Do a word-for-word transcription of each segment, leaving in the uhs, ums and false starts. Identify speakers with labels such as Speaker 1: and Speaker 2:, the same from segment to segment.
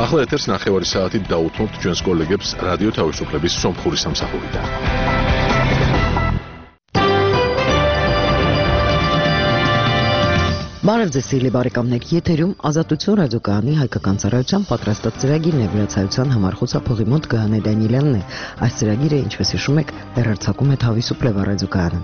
Speaker 1: ახლა ეთერს ნახევარი საათით დაუთმობთ ჩვენს კოლეგებს რადიო თავისუფლების სომხური სამსახურიდან.
Speaker 2: Բարև ձեզ սիրելի բարեկամներ, եթերում Ազատություն ռադիոկայանի հայկական ծառայության պատրաստած ծրագիրն է, վրացայության համար խոսափողի մոտ Գայանե Դանիելյանն է։ Այս ծրագիրը, ինչպես հիշում եք, հեռարձակում է Თავისუფლება ռադիոկայանը։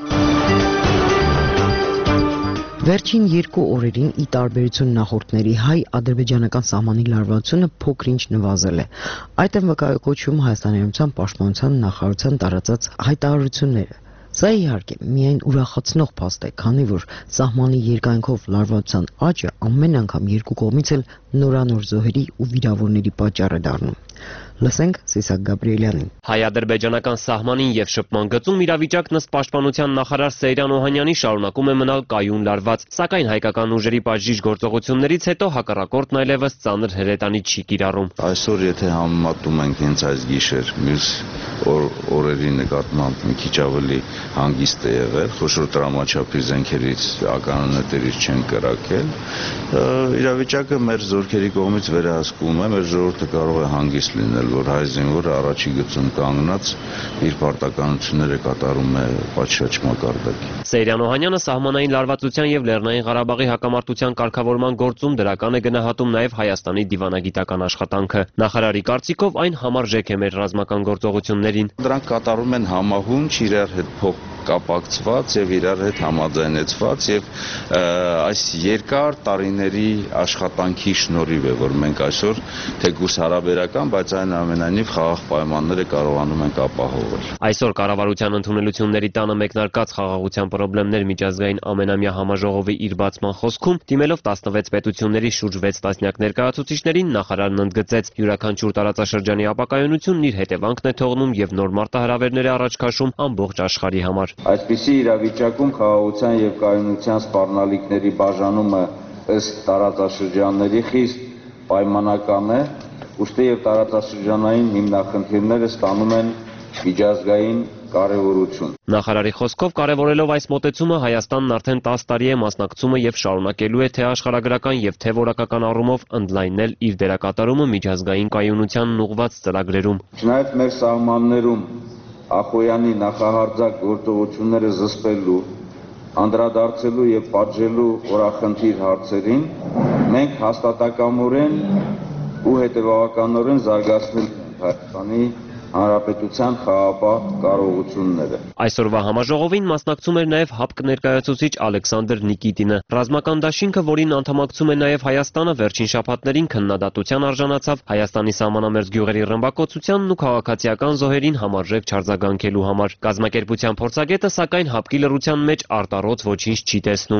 Speaker 2: Վերջին երկու օրերին ի տարբերություն նախորդների հայ-ադրբեջանական սահմանի լարվածությունը փոքր-ինչ նվազել է։ Այդ են վկայակոչում Հայաստանի Հանրապետության Պաշտպանության նախարարության տարածած հայտարարությունները։ Սա իհարկե միայն ուրախացնող փաստ է, քանի որ սահմանի երկայնքով լարվածության աճը ամեն անգամ երկու կողմից էլ նորանոր զոհերի ու վիրավորների պատճառ է դառնում։ Լսենք Սիսակ Գաբրիելյանին։
Speaker 3: Հայ-ադրբեջանական սահմանին եւ շփման գծում իրավիճակն ըստ Պաշտպանության նախարար Սեյրան Օհանյանի շարունակում է մնալ կայուն լարված, սակայն հայկական ուժերի բաժիժ գործողություններից հետո հակառակորդն այլևս ծանր հրետանի չի կիրառում։
Speaker 4: Այսօր եթե համեմատում ենք հենց այս գիշեր մյուս օրերի նկատմամբ մի քիչ ավելի հանգիստ է եղել, խոշոր տրամաչափի զենքերից ականանետերից չեն կրակել, իրավիճակը մեր զորքերի կողմից վերահսկվում է, մեր ժողովուրդը կարող է հանգիստ լինել, որ հայ զինվորը առաջի գծում կանգնած իր պարտականությունները կատարում է պատշաճ մակարդակի։
Speaker 3: Սեյրան Օհանյանը սահմանային լարվածության եւ Լեռնային Ղարաբաղի հակամարտության կարգավորման գործում դրական է գնահատում նաեւ Հայաստանի դիվանագիտական աշխատանքը։ Նախարարի կարծիքով այն համարժեք է մեր ռազմական գործողություններին։
Speaker 4: Դրանք կատարում են համահունչ, իրար հետ փոխ կապակցված եւ իրար հետ համաձայնեցված եւ այս երկար տարիների աշխատանքի շնորհիվ է, որ մենք այսօր թեկուզ հարաբերական, բայց այնուամենայնիվ խաղաղ պայմանները կարողանում ենք ապահովել։
Speaker 3: Այսօր կառավարության ընդունելությունների տանը մեկնարկած խաղաղության խնդիրներ միջազգային ամենամյա համաժողովի իր բացման խոսքում դիմելով տասնվեց պետությունների շուրջ վեց տասնյակ ներկայացուցիչներին նախարարն ընդգծեց յուրաքանչյուր տարածաշրջանի ապակայունությունն իր հետևանքն է թողնում եւ նոր մարտահրավերներ է առաջ քաշում ամբողջ աշխարհի համար։
Speaker 5: Այսպիսի իրավիճակում խաղաղության եւ կայունության սպառնալիքների բաժանումը ըստ տարածաշրջանների խիստ պայմանական է, ուստի եւ տարածաշրջանային հիմնախնդիրները ստանում են միջազգային կարևորություն։
Speaker 3: Նախարարի խոսքով կարևորելով այս մոտեցումը Հայաստանն արդեն տասը տարի է մասնակցումը եւ շարունակելու է թե աշխարհագրական եւ թե որակական առումով ընդլայնել իր դերակատարումը միջազգային կայունությանն ուղղված ծրագրերում։
Speaker 5: Չնայած մեր սահմաններում Ախոյանի նախահարձակ գործողությունները զսպելու, անդրադարձելու եւ պատժելու օրախնդիր հարցերին մենք հաստատակամորեն ու հետեւականորեն զարգացնել Հայաստանի Հանրապետության խաղաղապահ կարողությունները։
Speaker 3: Այսօրվա համաժողովին մասնակցում էր նաև ՀԱՊԿ ներկայացուցիչ Ալեքսանդր Նիկիտինը։ Ռազմական դաշինքը, որին անդամակցում է նաև Հայաստանը, վերջին շաբաթներին քննադատության արժանացավ Հայաստանի սահմանամերձ գյուղերի ռմբակոծությանն ու քաղաքացիական զոհերին համարժեք չարձագանքելու համար։ Կազմակերպության փորձագետը, սակայն ՀԱՊԿ-ի լռության մեջ արտառոց ոչինչ չի տեսնում։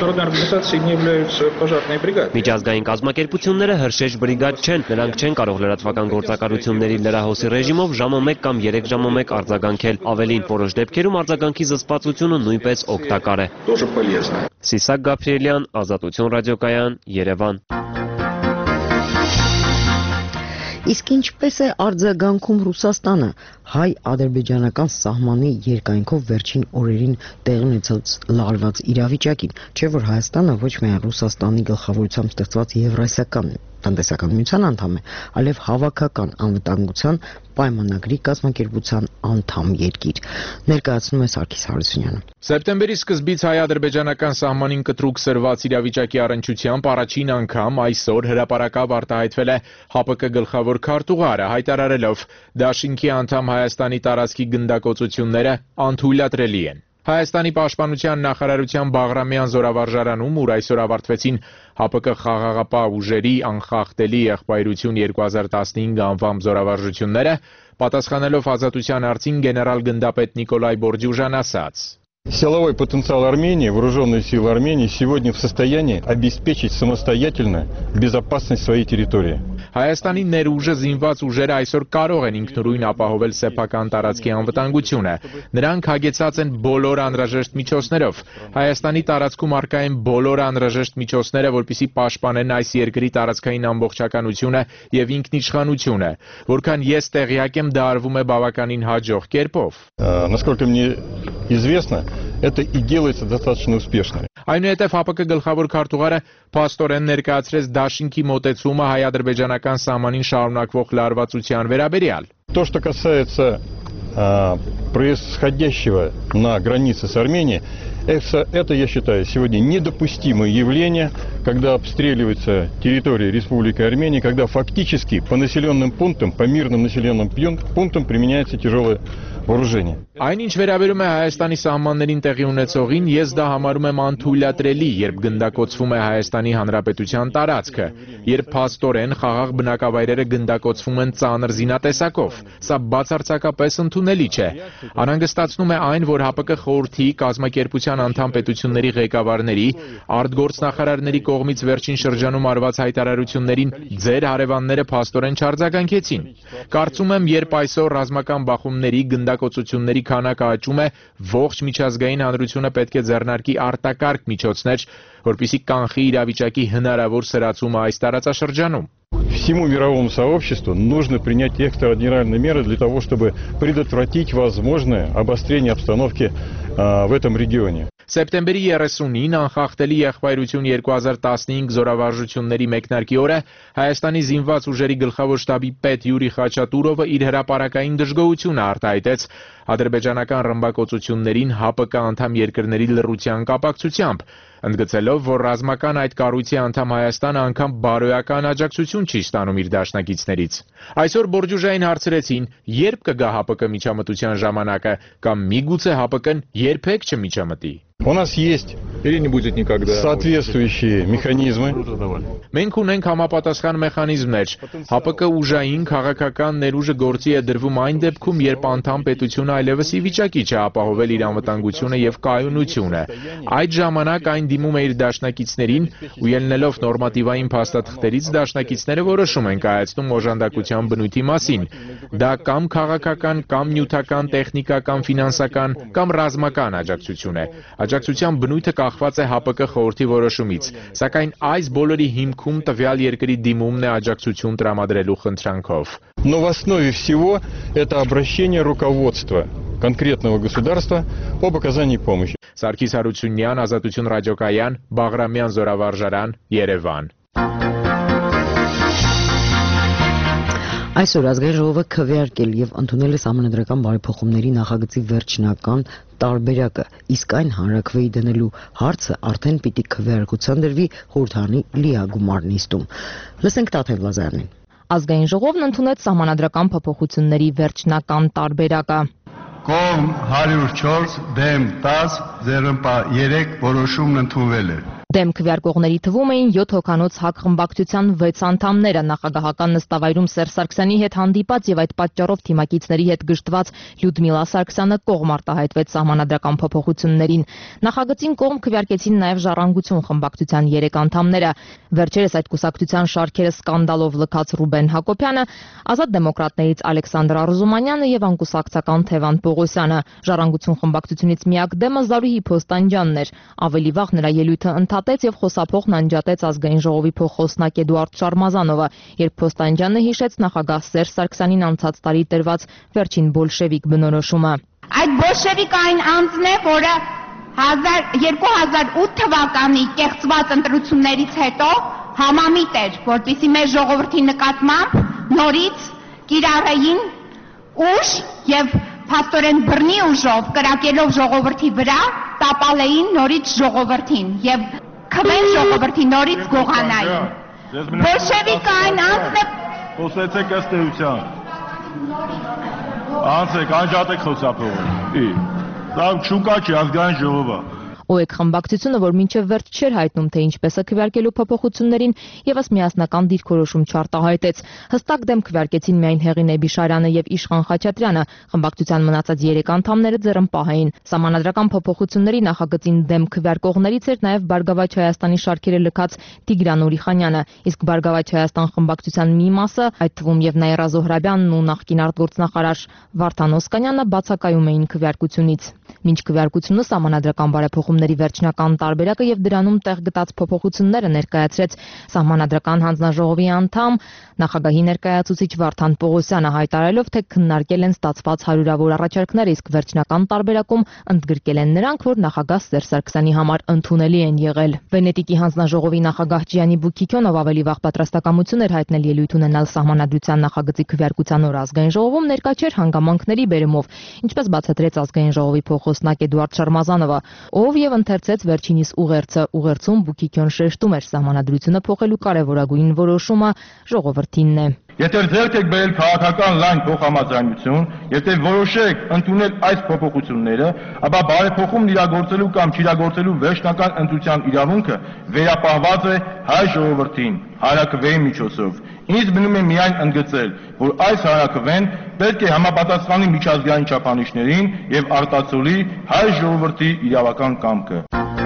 Speaker 3: Միջազգային կազմակերպությունները հրշեջ բրիգադ չեն, նրանք չեն կարող լրատվական գործակալությունների լրահոսի ռեժիմով ժամը մեկ կամ երեք ժամը մեկ արձագանքել, ավելին որոշ դեպքերում արձագանքի զսպվածությունը նույնպես օգտակար է։ Սիսակ Գաբրիելյան, Ազատություն ռադիոկայան, Երևան։
Speaker 2: Իսկ ինչպես է արձագանքում Ռուսաստանը հայ-ադրբեջանական սահմանի երկայնքով վերջին օրերին տեղի ունեցած լարված իրավիճակին, չէ՞ որ Հայաստանը ոչ միայն Ռուսաստանի գլխավորությամբ ստեղծված Եվրասիական տնտեսական միության անդամ է, այլև հավաքական անվտանգության պայմանագրի կազմակերպության անդամ երկիր։ Ներկայացնում է Սարգիս Հարությունյանը։
Speaker 6: Սեպտեմբերի սկզբից հայ-ադրբեջանական սահմանին կտրուկ սրված իրավիճակի առնչությամբ առաջին անգամ այսօր հրապարակավ արտահայտվել է ՀԱՊԿ գլխավոր քարտուղարը, հայտարարելով դաշինքի անդամ Հայաստանի տարածքի գնդակոծությունները անթույլատրելի են։ Հայաստանի պաշտպանության նախարարության Բաղրամյան զորավարժարանում, ուր այսօր ավարտվեցին ՀԱՊԿ խաղաղապահ ուժերի անխախտելի եղբայրություն երկու հազար տասնհինգ անվամբ զորավարժությունները, պատասխանելով Ազատության հարցին գեներալ գնդապետ Նիկոլայ Բորդյուժան ասաց.
Speaker 7: Силовой потенциал Армении, вооруженные силы Армении сегодня в состоянии обеспечить самостоятельно безопасность своей территории.
Speaker 6: Հայաստանի ներուժը զինված ուժերը այսօր կարող են ինքնուրույն ապահովել սեփական տարածքի անվտանգությունը։ Նրանք հագեցած են բոլոր անհրաժեշտ միջոցներով։ Հայաստանի տարածքում առկա են բոլոր անհրաժեշտ միջոցները, որպեսզի պաշտպանեն այս երկրի տարածքային ամբողջականությունը եւ ինքնիշխանությունը։ Որքան ես տեղյակ եմ, դա արվում է բավականին հաջող կերպով։
Speaker 7: Насколько мне известно, это и делается достаточно успешно.
Speaker 6: Այնուհետև ՀԱՊԿ գլխավոր քարտուղարը փաստորեն ներկայացրեց Դաշինքի մոտեցումը հայ-ադրբեջանական սահմանին շարունակվող լարվածության վերաբերյալ.
Speaker 7: То, что касается а, происходящего на границе с Арменией, это, это, я считаю, сегодня недопустимое явление, когда обстреливается территория Республики Армения, когда фактически по населенным пунктам, по мирным населенным пунктам применяется тяжелое вооружение.
Speaker 6: Այն ինչ վերաբերում է Հայաստանի սահմաններին տեղի ունեցողին, ես դա համարում եմ անթույլատրելի, երբ գնդակոծվում է Հայաստանի Հանրապետության տարածքը, երբ փաստորեն խաղաղ բնակավայրերը գնդակոծվում են ծանր զինատեսակով։ Սա բացարձակապես ընդունելի չէ։ Անհանգստացնում է այն, որ ՀԱՊԿ խորհրդի կազմակերպության անդամ պետությունների ղեկավարների, արտգործնախարարների կողմից վերջին շրջանում արված հայտարարություններին ձեր հարևանները փաստորեն չարձագանքեցին։ Կարծում եմ, երբ այսօր ռազմական բախումների գնդակոծությունների քանակը աճում է, ողջ միջազգային հանրությունը պետք է ձեռնարկի արտակարգ միջոցներ, որպեսզի կանխի իրավիճակի հնարավոր սրացումը այս տարածաշրջանում։
Speaker 7: Всему мировому сообществу нужно принять экстраординарные меры для того, чтобы предотвратить возможное обострение обстановки а, в этом регионе.
Speaker 6: Սեպտեմբերի երեսունին անխախտելի եղբայրություն երկու հազար տասնհինգ զորավարժությունների մեկնարկի օրը Հայաստանի զինված ուժերի գլխավոր շտաբի պետ Յուրի Խաչատուրովը իր հրապարակային դժգոհությունը արտահայտեց ադրբեջանական ռմբակոծություններին ՀԱՊԿ անդամ երկրների լռության կապակցությամբ, ընդգծելով, որ ռազմական այդ կառույցի անդամ Հայաստանը անգամ բարոյական աջակցություն չի ստանում իր դաշնակիցներից։ Այսօր Բորջուժային հարցրեցին, երբ կգա ՀԱՊԿ միջամտության ժամանակը, կամ միգուցե ՀԱՊԿ-ն երբեք չմիջամտի։
Speaker 7: У нас есть
Speaker 1: Или не будет никогда
Speaker 7: соответствующие механизмы.
Speaker 6: Մենք ունենք համապատասխան մեխանիզմներ։ ՀԱՊԿ ուժային քաղաքական ներուժը գործի է դրվում այն դեպքում, երբ անդամ պետությունը այլևս ի վիճակի չէ ապահովել իր անվտանգությունը եւ կայունությունը։ Այդ ժամանակ այն դիմում է իր դաշնակիցներին ու ելնելով նորմատիվային փաստաթղթերից դաշնակիցները որոշում են կայացնում օժանդակության բնույթի մասին։ Դա կամ քաղաքական, կամ նյութական, տեխնիկական, ֆինանսական, կամ ռազմական աջակցություն է։ Աջակցության բնույթը կախված է ՀԱՊԿ խորհրդի որոշումից, սակայն այս բոլորի հիմքում տվյալ երկրի դիմումն է աջակցություն տրամադրելու խնդրանքով։
Speaker 7: Но в основе всего это обращение руководства конкретного государства об оказании помощи.
Speaker 6: Սարգիս Հարությունյան, Ազատություն ռադիոկայան, Բաղրամյան զորավարժարան, Երևան։
Speaker 2: Այսօր ազգային ժողովը քվեարկել եւ ընդունել է սահմանադրական բարեփոխումների նախագծի վերջնական տարբերակը, իսկ այն հանրաքվեի դնելու հարցը արդեն պիտի քվեարկության դրվի խորհրդանի լիագումար նիստում։ Լսենք Տաթև Լազարյանին։
Speaker 8: Ազգային ժողովն ընդունեց սահմանադրական փոփոխությունների վերջնական տարբերակը։
Speaker 9: Կողմ հարյուր չորս, դեմ տաս, ձեռնպա երեք որոշումն ընդունվել է։
Speaker 8: Դեմ քվեարկողների թվում էին յոթ հոգանոց ՀԱԿ խմբակցության վեց անդամները, նախագահական նստավայրում Սերժ Սարգսյանի հետ հանդիպած եւ այդ պատճառով թիմակիցների հետ գժտված Լյուդմիլա Սարգսյանը կողմ արտահայտվեց սահմանադրական փոփոխություններին։ Նախագծին կողմ քվեարկեցին նաեւ Ժառանգություն խմբակցության երեք անդամները։ Վերջերս այդ կուսակցության շարքերը սկանդալով լքած Ռուբեն Հակոբյանը, Ազատ դեմոկրատներից Ալեքսանդր Արուզումանյանը եւ անկուսակցական Թևան Պողոսյանը։ Ժառանգություն խմբակցությունից միակ դեմը Զարուհի Փոստանջյանն էր։ Ավելի վաղ նրա ելույթը ընդհատեց եւ խոսափողն անջատեց ազգային ժողովի փոխոսնակ Էդուարդ Շարմազանովը, երբ Փոստանջյանը հիշեց նախագահ Սերժ Սարգսյանին անցած տարի տրված վերջին բոլշևիկ բնորոշումը։
Speaker 10: Այդ բոլշևիկային անձն է, որը երկու հազար ութ թվականի կեղծված ընտրություններից հետո համամիտ էր, որպեսզի մեր ժողովրդի նկատմամբ նորից կիրառեին ուժ եւ փաստորեն բռնի ուժով կրակելով ժողովրդի վրա տապալեին նորից ժողովրդին եւ քվեն ժողովրդի նորից գողանային։ Բոլշևիկային անձն է։
Speaker 9: Խոսեցեք ըստ էության։ Անցեք, անջատեք խոսափողը։ Դա չուկա չի ազգային ժողովը։
Speaker 8: ՕԵԿ խմբակցությունը, որ մինչև վերջ չէր հայտնում, թե ինչպես է քվեարկելու փոփոխություններին, եւս միասնական դիրքորոշում չարտահայտեց։ Հստակ դեմ քվեարկեցին միայն Հեղինե Բիշարյանը եւ Իշխան Խաչատրյանը, խմբակցության մնացած երեք անդամները ձեռնպահ էին։ Սահմանադրական փոփոխությունների նախագծին դեմ քվեարկողներից էր նաեւ Բարգավաճ Հայաստանի շարքերը լքած Տիգրան Ուրիխանյանը, իսկ Բարգավաճ Հայաստան խմբակցության մի մասը, այդ թվում եւ Նաիրա Զոհրաբյանն ու նախկին արտգործնախարար Վարդան Օսկանյանը բացակայում էին քվեարկությունից։ Մինչ քվեարկությունը սահմանադրական բարեփոխում քննարկումների վերջնական տարբերակը եւ դրանում տեղ գտած փոփոխությունները ներկայացրեց Սահմանադրական հանձնաժողովի անդամ նախագահի ներկայացուցիչ Վարդան Պողոսյանը, հայտարարելով, թե քննարկել են ստացված հարյուրավոր առաջարկներ, իսկ վերջնական տարբերակում ընդգրկել են նրանք, որ նախագահ Սերժ Սարգսյանի համար ընդունելի են եղել։ Վենետիկի հանձնաժողովի նախագահ Ջիանի Բուկիկյոնով ավելի վաղ պատրաստակամություն էր հայտնել ելույթ ունենալ Սահմանադրության նախագծի քվեարկության օր ազգային ժողովում, ներկա չէր հանգամանքների բերումով, ինչպես բացատրեց ազգային ժողովի փոխոստնակ Էդուարդ Շարմազանովը, ով եւ ընթերցեց վերջինիս ուղերձը։ Ուղերձում Բուկիկյոն շեշտում էր, Սահմանադրությունը փոխելու կարևորագույն որոշումը ժողովրդինն է։
Speaker 11: Եթե ձեռք եք բերել քաղաքական լայն փոխհամաձայնություն, եթե որոշեք ընդունել այս փոփոխությունները, ապա բարեփոխումն իրագործելու կամ չիրագործելու վերջնական ընտրության իրավունքը վերապահված է հայ ժողովրդին հանրաքվեի միջոցով։ Ինձ մնում է միայն ընդգծել, որ այս հանրաքվեն պետք է համապատասխանի միջազգային չափանիշներին եւ արտացոլի հայ ժողովրդի իրավական կամքը։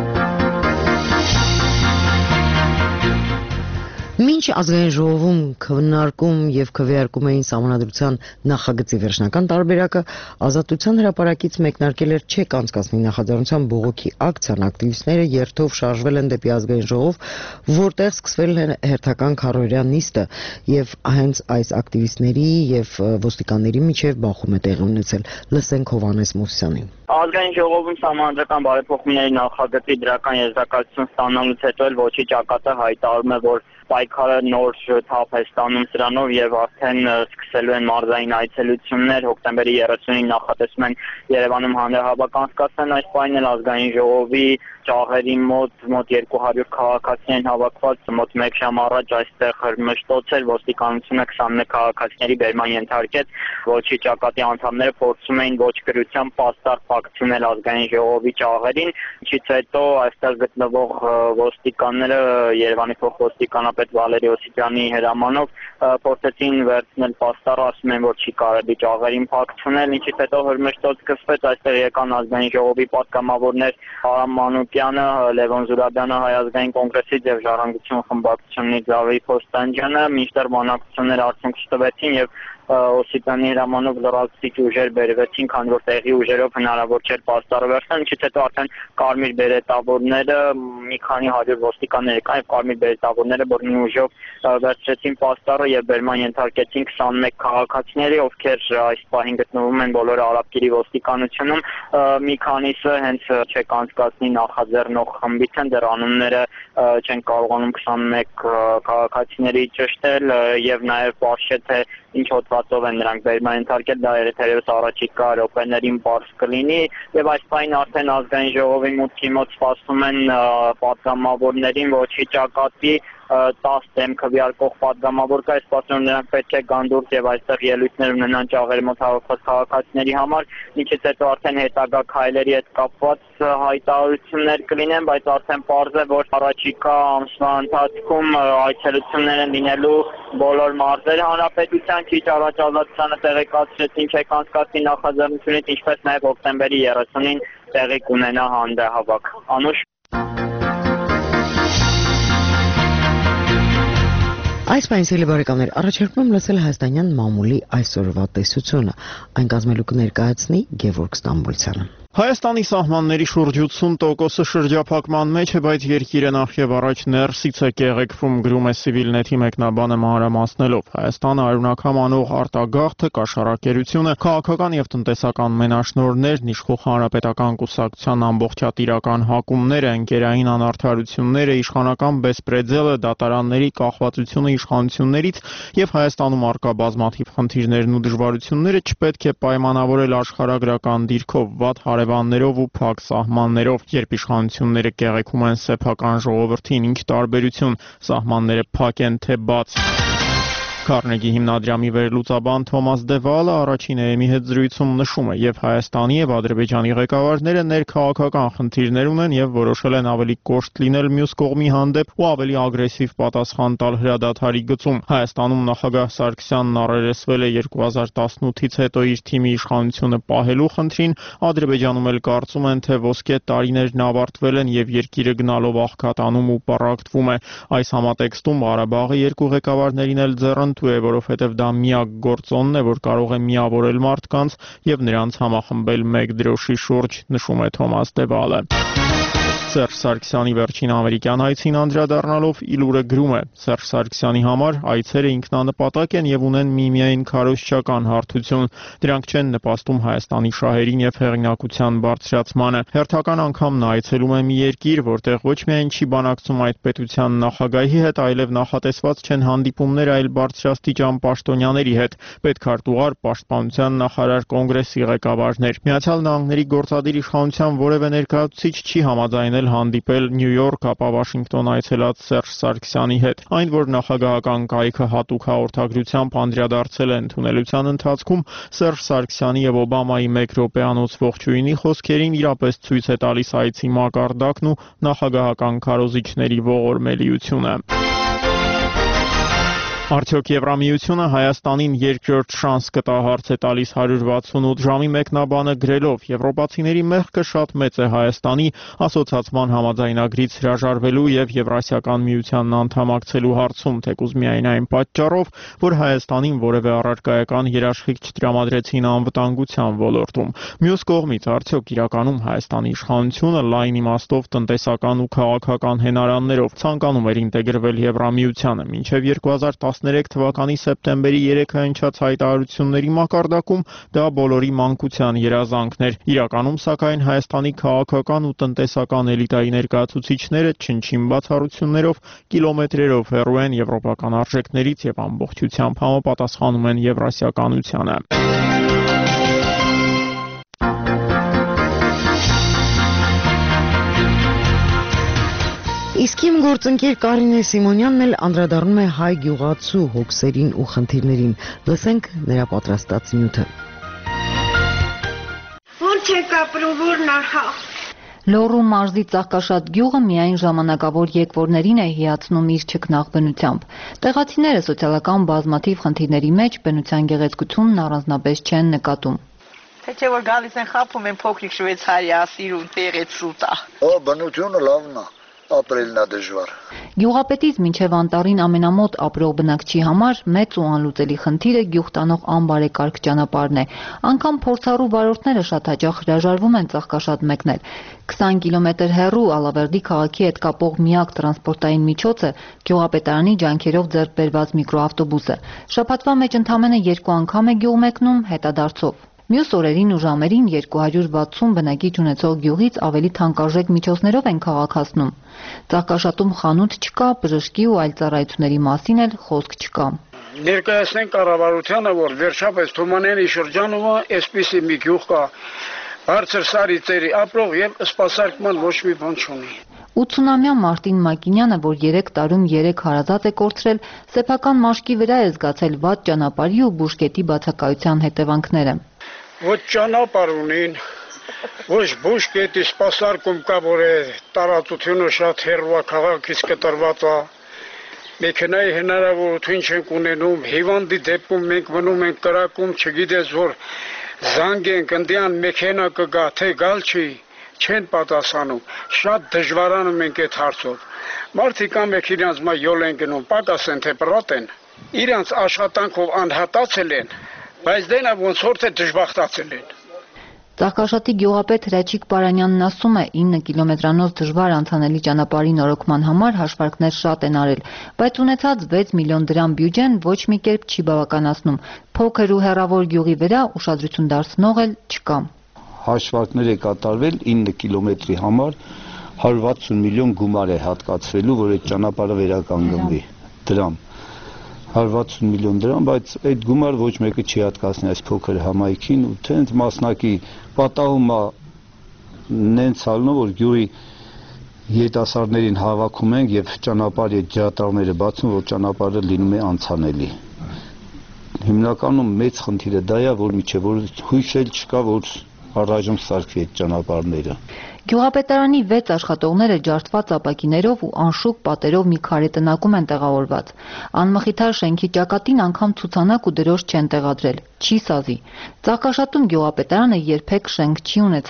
Speaker 2: Մինչ ազգային ժողովում քննարկում եւ քվեարկում էին Սահմանադրության նախագծի վերջնական տարբերակը, Ազատության հրապարակից մեկնարկել էր չեք անցկացնի նախաձեռնության բողոքի ակցիան, ակտիվիստները երթով շարժվել են դեպի ազգային ժողով, որտեղ սկսվել է հերթական քառօրյա նիստը եւ հենց այս ակտիվիստների եւ ոստիկանների միջև բախում է տեղի ունեցել։ Լսենք Հովհաննես Մովսյանին։
Speaker 12: Ազգային ժողովում Սահմանադրական բարեփոխումների նախագծի դրական եզրակացություն ստանալուց հետո էլ ոչի ճակատը հայտարարում է, որ պայքարը նոր թափ է ստանում սրանով եւ արդեն սկսելու են մարզային այցելություններ։ Հոկտեմբերի երեսունին նախատեսում են Երևանում հանրահավաք անցկացնել, այս պահին էլ ազգային ժողովի ճաղերի մոտ մոտ երկու հարյուր քաղաքացի են հավաքված, մոտ մեկ ժամ առաջ այստեղ հրմշտոց էր, ոստիկանությունը քսանմեկ քաղաքացիների բերման ենթարկեց, ոչի ճակատի անդամները փորձում էին ոչ գրությամբ պաստառ փակցնել ազգային ժողովի ճաղերին, ինչից հետո այստեղ գտնվող ոստիկանները Երևանի փոխոստիկանապետ Վալերի Օսիպյանի հրամանով փորձեցին վերցնել պաստառը, ասում են, որ չի կարելի ճաղերին փակցնել, ինչից հետո հրմշտոց սկսվեց, այստեղ եկան ազգային ժողովի պատգամավորներ Արամ Մանուկյանը, Լևոն Զուրաբյանը Հայ ազգային կոնգրեսից եւ Ժառանգություն խմբակցությունից Զավի Փոստանջյանը, մինչդեռ բանակցությունները արդյունք չտվեցին եւ Օսիպյանի հրամանով լրացուցիչ ուժեր բերվեցին, քանի որ տեղի ուժերով հնարավոր չէր պաստառը վերցնել, ինչից հետո արդեն կարմիր բերետավորները մի քանի հարյուր ոստիկաններ եկան եւ կարմիր բերետավորները բռնի ուժով վերցրեցին պաստառը եւ բերման ենթարկեցին քսանմեկ քաղաքացիների, ովքեր այս պահին գտնվում են բոլորը Արաբկիրի ոստիկանությունում, մի քանիսը հենց չեք անցկացնի նախաձեռնող խմբից են, դեռ անունները չեն կարողանում քսանմեկ քաղաքացիների ճշտել եւ նաեւ պարզ չէ թե ինչ հոդվածով են նրանք բերման ենթարկել, դա երբևէ առաջիկա րոպեներին պարզ կլինի եւ այս պահին արդեն ազգային ժողովի մուտքի մոտ սպասում են պատգամավորներին ոչի ճակատի տասը դեմ քվեարկող պատգամավոր կա, սպասում են նրանք պետք է գան դուրս եւ այստեղ ելույթներ ունենան ճաղերի մոտ հավաքված քաղաքացիների համար, ինչից հետո արդեն հետագա քայլերի հետ կապված հայտարարություններ կլինեն, բայց արդեն պարզ է, որ առաջիկա ամսվա ընթացքում այցելություններ են լինելու բոլոր մարզերը հանրապետության, քիչ առաջ Ազատությանը տեղեկացրեցին չեք անցկացնի նախաձեռնությունից, ինչպես նաեւ հոկտեմբերի երեսունին տեղի կունենա հանրահավաք։ Անուշ
Speaker 2: Այս պայմանների բարեկամներ, առաջարկում եմ լսել հայաստանյան մամուլի այսօրվա տեսությունը, այն կազմելու կներկայացնի Գևորգ Ստամբուլցյանը։
Speaker 13: Հայաստանի սահմանների շուրջ ութսուն տոկոսը շրջափակման մեջ է, բայց երկիրը նախ եւ առաջ ներսից է կեղեքվում, գրում է Civilnet-ի մեկնաբանը մանրամասնելով։ Հայաստանը արյունակամ անող արտագաղթը, կաշառակերությունը, քաղաքական եւ տնտեսական մենաշնորհներն, իշխող հանրապետական կուսակցության ամբողջատիրական հակումները, ընկերային անարդարությունները, իշխանական բեսպրեդելը, դատարանների կախվածությունը իշխանություններից եւ Հայաստանում արկա բազմաթիվ խնդիրներն ու դժվարությունները չպետք է պայմանավորել աշխարհագրական դիրքով, վատ հարևաններով ու փակ սահմաններով, երբ իշխանությունները կեղեքում են սեփական ժողովրդին, ինչ տարբերություն, սահմանները փակ են թե բաց։ Քարնեգի հիմնադրամի վերլուծաբան Թոմաս Դևալը առաջին էմի հետ զրույցում նշում է, եւ Հայաստանի եւ Ադրբեջանի ղեկավարները ներքաղաքական խնդիրներ ունեն եւ որոշել են ավելի կոշտ լինել մյուս կողմի հանդեպ ու ավելի ագրեսիվ պատասխան տալ հրադադարի գծում։ Հայաստանում նախագահ Սարգսյանն առերեսվել է երկու հազար տասնութից հետո իր թիմի իշխանությունը պահելու խնդրին, Ադրբեջանում էլ կարծում են, թե ոսկե տարիներն ավարտվել են եւ երկիրը գնալով աղքատանում ու պառակտվում է։ Այս համատեքստում Ղարաբաղի երկու ղեկավարներին էլ ձեռն է, որովհետև դա միակ գործոնն է, որ կարող է միավորել մարդկանց եւ նրանց համախմբել մեկ դրոշի շուրջ, նշում է Թոմաս Դևալը։ Սերժ Սարգսյանի վերջին ամերիկյան այցին անդրադառնալով Իլուրը գրում է. Սերժ Սարգսյանի համար այցերը ինքնանպատակ են եւ ունեն միմիայն քարոզչական հարթություն։ Դրանք չեն նպաստում Հայաստանի շահերին եւ հեղինակության բարձրացմանը։ Հերթական անգամ նա այցելում է մի երկիր, որտեղ ոչ միայն չի բանակցում այդ պետության նախագահի հետ, այլև նախատեսված չեն հանդիպումներ այլ բարձրաստիճան պաշտոնյաների հետ, պետքարտուղար, պաշտպանության նախարար, կոնգրեսի ղեկավարներ։ Միացյալ Նահանգների գործադիր իշխանության որևէ ներկայացուցիչ չի համաձայնել հանդիպել Նյու Յորք, ապա Վաշինգտոն այցելած Սերժ Սարգսյանի հետ։ Այն, որ նախագահական կայքը հատուկ հաղորդագրությամբ անդրադարձել է ընդունելության ընթացքում, Սերժ Սարգսյանի եւ Օբամայի մեկ րոպեանոց ողջույնի խոսքերին իրապես ցույց է տալիս այցի մակարդակն ու նախագահական քարոզիչների ողորմելիությունը։ Արդյոք Եվրամիությունը Հայաստանին երկրորդ շանս կտա, հարց է տալիս հարյուր վաթսունութ ժամի մեկնաբանը գրելով. Եվրոպացիների մեղքը շատ մեծ է Հայաստանի ասոցիացման համաձայնագրից հրաժարվելու եւ Եվրասիական միությանն անդամակցելու հարցում, թեկուզ միայն այն պատճառով, որ Հայաստանին որևէ առարկայական երաշխիք չտրամադրեցին անվտանգության ոլորտում։ Մյուս կողմից, արդյոք իրականում Հայաստանի իշխանությունը լայն իմաստով տնտեսական ու քաղաքական հենարաններով ցանկանում էր ինտեգրվել Եվրամիությանը, մինչև երկու հազար տասներեք թվականի սեպտեմբերի երեքը հնչած հայտարարությունների մակարդակում դա բոլորի մանկության երազանքն էր։ Իրականում, սակայն, Հայաստանի քաղաքական ու տնտեսական էլիտայի ներկայացուցիչները չնչին բացառություններով կիլոմետրերով հեռու են եվրոպական արժեքներից եւ ամբողջությամբ համապատասխանում են եվրասիականությանը։
Speaker 2: Իսկ իմ գործընկեր Կարինե Սիմոնյանն էլ անդրադառնում է հայ գյուղացու հոգսերին ու խնդիրներին։ Լսենք նրա պատրաստած նյութը։
Speaker 14: Ո՞նց եք ապրում, որն արհա։
Speaker 15: Լոռու մարզի Ծաղկաշատ գյուղը միայն ժամանակավոր եկվորներին է հիացնում իր չքնաղ բնությամբ։ Տեղացիները սոցիալական բազմաթիվ խնդիրների մեջ բնության գեղեցկությունն առանձնապես չեն նկատում։
Speaker 16: Թե չէ որ գալիս են խափում են փոքրիկ շվեյցարիա, սիրուն տեղից սուտա։
Speaker 17: Օ, բնությունը լավն է։ Ապրելն է դժվար։
Speaker 15: Գյուղապետից մինչև անտառին ամենամոտ ապրող բնակչի համար մեծ ու անլուծելի խնդիրը գյուղ տանող անբարեկարգ ճանապարհն է։ Անգամ փորձառու վարորդները շատ հաճախ հրաժարվում են Ծաղկաշատ մեկնել։ քսան կիլոմետր հեռու Ալավերդի քաղաքի հետ կապող միակ տրանսպորտային միջոցը գյուղապետարանի ջանքերով ձեռք բերված միկրոավտոբուսը։ Շաբաթվա մեջ ընդամենը երկու անգամ է գյուղ մեկնում հետադարձով։ Մյուս օրերին ու ժամերին երկու հարյուր վաթսուն բնակիչ ունեցող գյուղից ավելի թանկարժեք միջոցներով են քաղաք հասնում։ Ծաղկաշատում խանութ չկա, բժշկի ու այլ ծառայությունների մասին էլ խոսք չկա։
Speaker 18: Ներկայացնենք կառավարությանը, որ վերջապես Թումանյանի շրջանում այսպիսի մի գյուղ կա, բարձր սարի ծերի ապրող եւ սպասարկման ոչ մի բան չունի։
Speaker 15: ութսունամյա Մարտին Մակինյանը, որ երեք տարում երեք հարազատ է կորցրել, սեփական մաշկի վրա է զգացել վատ ճանապարհի ու բուժկետի բացակայության հետևանքները։
Speaker 18: Ոչ ճանապարհ ունին, ոչ բուժկետի սպասարկում կա, որ է տարածությունը շատ հեռու է քաղաքից կտրված է։ Մեքենայի հնարավորություն չենք ունենում, հիվանդի դեպքում մենք մնում ենք կրակում, չգիտես որ զանգենք ընդյան մեքենա կգա, թե գալ չի, չեն պատասխանում։ Շատ դժվարանում ենք այդ հարցով։ Մարդիկ ամեն իրանց մա յոլ են գնում, պակաս են թե պրոտ են, իրանց աշխատանքով անհատացել են, բայց դենա ոնց որ թե դժբախտացել են։
Speaker 15: Ծաղկաշատի գյուղապետ Հրաչիկ Պարանյանն ասում է, ինը կիլոմետրանոց դժվար անցանելի ճանապարհի նորոգման համար հաշվարկներ շատ են արել, բայց ունեցած վեց միլիոն դրամ բյուջեն ոչ մի կերպ չի բավականացնում։ Փոքր ու հեռավոր գյուղի վրա ուշադրություն դարձնող էլ չկա։
Speaker 19: Հաշվարկներ է կատարվել ինը կիլոմետրի համար հարյուր վաթսուն միլիոն գումար է հատկացվելու, որ այդ ճանապարհը վերականգնվի։ Դրամ հարյուր վաթսուն միլիոն դրամ, բայց այդ գումար ոչ մեկը չի հատկացնի այս փոքր համայնքին ու թե մասնակի պատահում է նենց ալնով, որ գյուղի երիտասարդներին հավաքում ենք եւ ճանապարհի ջրատարները բացում, որ ճանապարհը լինում է անցանելի։ Հիմնականում մեծ խնդիրը դա է, որ միջև որ հույս էլ չկա, որ առայժմ սարքվի այդ ճանապարհները։
Speaker 15: Գյուղապետարանի վեց աշխատողները ջարդված ապակիներով ու անշուք պատերով մի քարե տնակում են տեղավորված։ Անմխիթար շենքի ճակատին անգամ ցուցանակ ու դրոշ չեն տեղադրել, չի սազի։ Ծաղկաշատում գյուղապետարանը երբեք շենք չի ունեցել,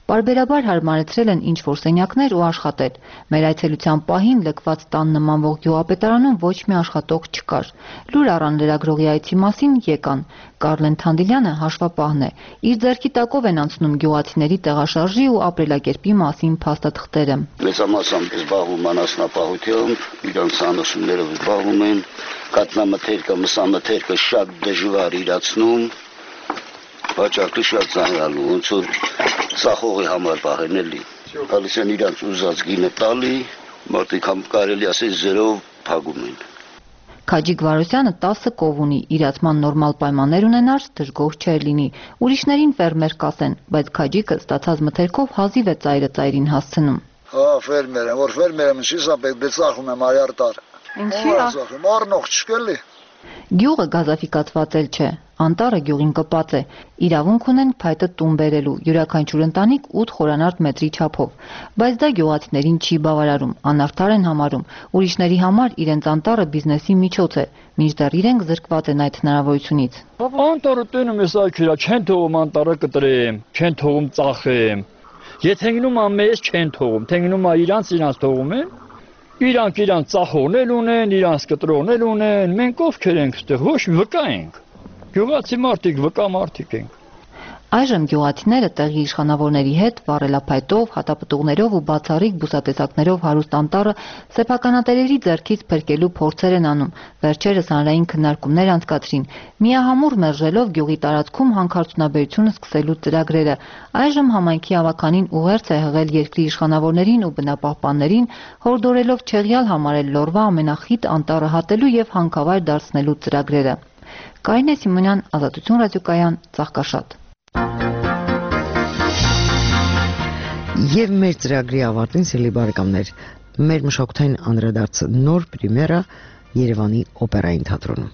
Speaker 15: Պարբերաբար հարմարեցրել են ինչ-որ սենյակներ ու աշխատել։ Մեր այցելության պահին լքված տան նմանվող գյուղապետարանում ոչ մի աշխատող չկար։ Լուր առան լրագրողի այցի մասին, եկան։ Կարլեն Թանդիլյանը հաշվապահն է։ Իր ձեռքի տակով են անցնում գյուղացիների տեղաշարժի ու ապրելակերպի մասին փաստաթղթերը։
Speaker 17: Մեծամասամբ զբաղվում անասնապահությամբ, իրանց անասուններով զբաղվում են, կատնամթերքը, մսամթերքը շատ դժվար իրացնում, վաճառքը շատ ծանրալու, ոնց որ ծախողի համար պահեն էլի։ Գալիս են իրանց ուզած գինը տալի, մարդիկ կարելի ասել զերով փակում են։
Speaker 15: Քաջիկ Վարոսյանը տասը կով ունի, իրացման նորմալ պայմաններ ունենար, դժգոհ չէր լինի։ Ուրիշներին ֆերմեր կասեն, բայց Քաջիկը ստացած մթերքով հազիվ է ծայրը ծայրին հասցնում։
Speaker 17: Հա, ֆերմեր եմ, որ ֆերմեր եմ, ինչի՞սա պետք է ծախում եմ արյար տար։ Ինչի՞ է։ Առնող չկելի։
Speaker 15: Գյուղը գազաֆիկացված էլ չէ, անտառը գյուղին կպած է, իրավունք ունեն փայտը տուն բերելու, յուրաքանչյուր ընտանիք ութ խորանարդ մետրի չափով, բայց դա գյուղացիներին չի բավարարում, անարդար են համարում, ուրիշների համար իրենց անտառը բիզնեսի միջոց է, մինչդեռ իրենք զրկված են այդ հնարավորությունից։
Speaker 20: Անտառը տենում ես այքերա, չեն թողում անտառը կտրեմ, չեն թողում ծախեմ, եթե գնում ա մեզ չեն թողում, թե գնում ա իրանց իրանց թողում են, իրանք իրանք ծախողներ ունեն, իրանք կտրողներ ունեն, մենք ովքեր ենք ստեղ, ոչ վկա ենք, գյուղացի մարդիկ, վկա մարդիկ ենք։
Speaker 15: Այժմ գյուղացիները տեղի իշխանավորների հետ վառելափայտով, հատապտուղներով ու բացառիկ բուսատեսակներով հարուստ անտառը սեփականատերերի ձեռքից փրկելու փորձեր են անում, վերջերս հանրային քննարկումներ անցկացրին, միահամուռ մերժելով գյուղի տարածքում հանքարդյունաբերությունը սկսելու ծրագրերը։ Այժմ համայնքի ավականին ուղերձ է հղել երկրի իշխանավորներին ու բնապահպաններին, հորդորելով չեղյալ համարել Լորվա ամենախիտ անտառը հատելու եւ հանքավայր դարձնելու ծրագրերը։ Կարինե Սիմոնյան, Ազատություն ռադիոկայան, Ծաղկաշատ։
Speaker 2: Եվ մեր ծրագրի ավարտին, սիրելի բարեկամներ, մեր մշակութային անդրադարձը նոր պրեմիերա Երևանի օպերային թատրոնում։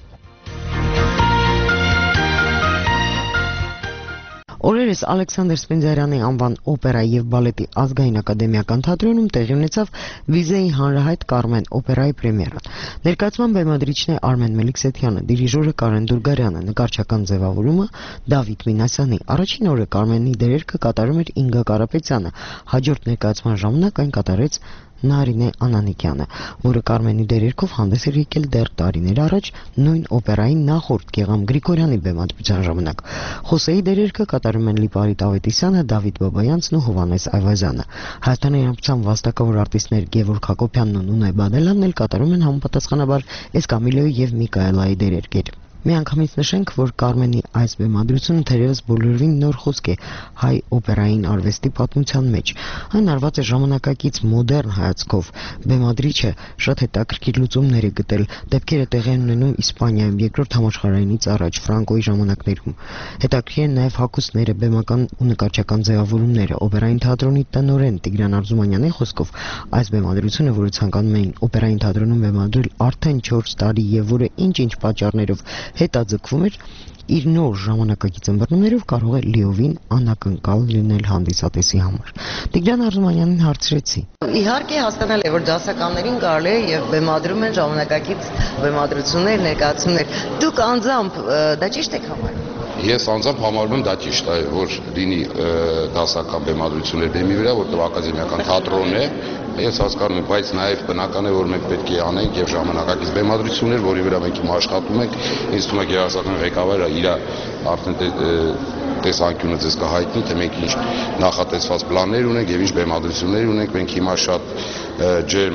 Speaker 2: Օրերս Ալեքսանդր Սպենդիարյանի անվան օպերայի եւ բալետի ազգային ակադեմիական թատրոնում տեղի ունեցավ Վիզեի հանրահայտ Կարմեն օպերայի պրեմիերան։ Ներկայացման բեմադրիչն է Արմեն Մելիքսեթյանը, դիրիժորը Կարեն Դուրգարյանը, նկարչական ձևավորումը Դավիթ Մինասյանի։ Առաջին օրը Կարմենի դերերքը կատարում էր Ինգա Կարապետյանը, հաջորդ ներկայացման ժամանակ այն կատարեց Նարինե Անանիկյանը, որը Կարմենի դերերքով հանդես էր եկել դեռ տարիներ առաջ նույն օպերայի նախորդ Գեգամ Գրիգորյանի բեմադրության ժամանակ։ Խոսեի դերերքը կատարում են Լիպարիտ Ավետիսյանը, Դավիթ Բաբայանցն ու Հովանես Այվազյանը։ Հայաստանի Հանրապետության վաստակավոր արտիստներ Գևորգ Հակոբյանն ու Նունե Բադելյանն էլ կատարում են համապատասխանաբար Էսկամիլոյի եւ Միկայելայի դերեր։ Միանգամից նշենք, որ Կարմենի այս բեմադրությունը թերևս բոլորովին նոր խոսք է հայ օպերային արվեստի պատմության մեջ։ Այն արված է ժամանակակից մոդեռն հայացքով։ Բեմադրիչը շատ հետաքրքիր լուծումներ է գտել, դեպքերը տեղի են ունենում Իսպանիայում երկրորդ համաշխարհայինից առաջ Ֆրանկոյի ժամանակներում։ Հետաքրքիր են նաև հագուստները, բեմական ու նկարչական ձևավորումները։ Օպերային թատրոնի տնօրեն Տիգրան Արզումանյանի խոսքով այս բեմադրությունը, որը ցանկանում էին օպերային թատրոնում բեմադրել արդեն չորս տարի եւ որը ինչ-ինչ պատճառներով հետաձգվում էր, իր նոր ժամանակակից ըմբռնումներով կարող է լիովին անակնկալ լինել հանդիսատեսի համար։ Տիգրան Արզումանյանին հարցրեցի. Իհարկե հասկանալ է, որ դասականներին կարելի է եւ բեմադրում են ժամանակակից բեմադրություններ, ներկայացումներ։ Դուք անձամբ դա ճիշտ եք համարում։
Speaker 21: Ես անձամբ համարում եմ դա ճիշտ է, որ լինի դասական բեմադրություններ բեմի վրա, որտեղ ակադեմիական թատրոն է, ես հասկանում եմ, բայց նաև բնական է, որ մենք պետք է անենք եւ ժամանակակից բեմադրություններ, որի վրա մենք հիմա աշխատում ենք, ինձ թվում է գերասական ղեկավարը իր արդեն տեսանկյունը ձեզ կհայտնի, թե մենք ինչ նախատեսված պլաններ ունենք եւ ինչ բեմադրություններ ունենք, մենք հիմա շատ ջերմ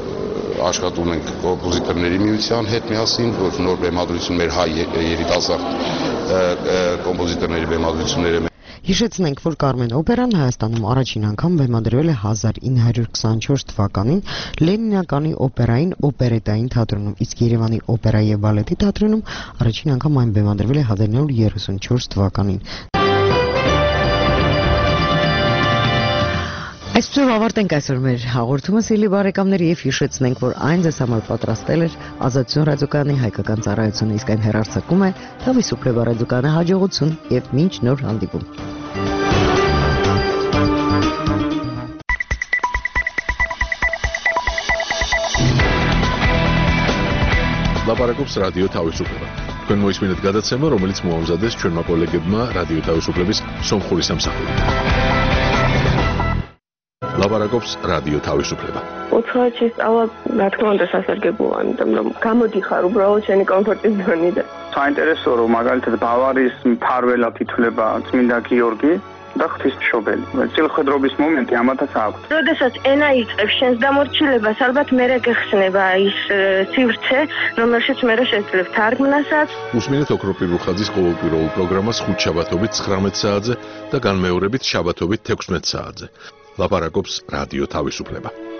Speaker 21: աշխատում ենք կոմպոզիտորների միության հետ միասին, որ նոր բեմադրություն մեր հայ երիտասարդ կոմպոզիտորների բեմադրությունները։
Speaker 2: Հիշեցնենք, որ Կարմեն օպերան Հայաստանում առաջին անգամ բեմադրվել է հազար ինը հարյուր քսանչորս թվականին Լենինականի օպերային օպերետային թատրոնում, իսկ Երևանի օպերայի եւ բալետի թատրոնում առաջին անգամ այն բեմադրվել է հազար ինը հարյուր երեսունչորս թվականին։ Այսպեսով ավարտենք այսօր մեր հաղորդումը, սիրելի բարեկամներ, եւ հիշեցնենք, որ այն ձեզ համար պատրաստել էր Ազատություն ռադիոկայանի հայկական ծառայությունը, իսկ այն հեռարձակում է Թավիսուփլեվա ռադիոկայանի հաջողություն եւ մինչ նոր հանդիպում։
Speaker 1: Լապարակոպս ռադիո Թավիսուփլեվա։ Քան մոյս մինուտ գադացեմը, რომელიც մոհամզադես չորմա կոլեգեբմա ռադիո Թավիսուփլեվիս Սոմխուրիս ամսախորը։ ლაპარაკობს რადიო თავისუფლება.
Speaker 4: უცხოეთში სწავლა, რა თქმა უნდა, სასარგებლოა, იმიტომ რომ გამოდიხარ უბრალოდ შენი კომფორტის ზონიდან.
Speaker 22: საინტერესოა, რომ მაგალითად ბავარიის მფარველად ითვლება წმინდა გიორგი და ღვთისმშობელი. წილხედრობის მომენტი ამათაც აქვს.
Speaker 4: როდესაც ენა იწყებს შენს დამორჩილებას, ალბათ მერე გეხსნება ის სივრცე, რომელშიც მერე შეძლებ თარგმნასაც.
Speaker 1: უსმინეთ ოქროპირუხაძის ყოველკვირეულ პროგრამას ხუთ შაბათობით ცხრამეტ საათზე და განმეორებით შაბათობით თექვსმეტ საათზე. ლაპარაკობს რადიო თავისუფლება.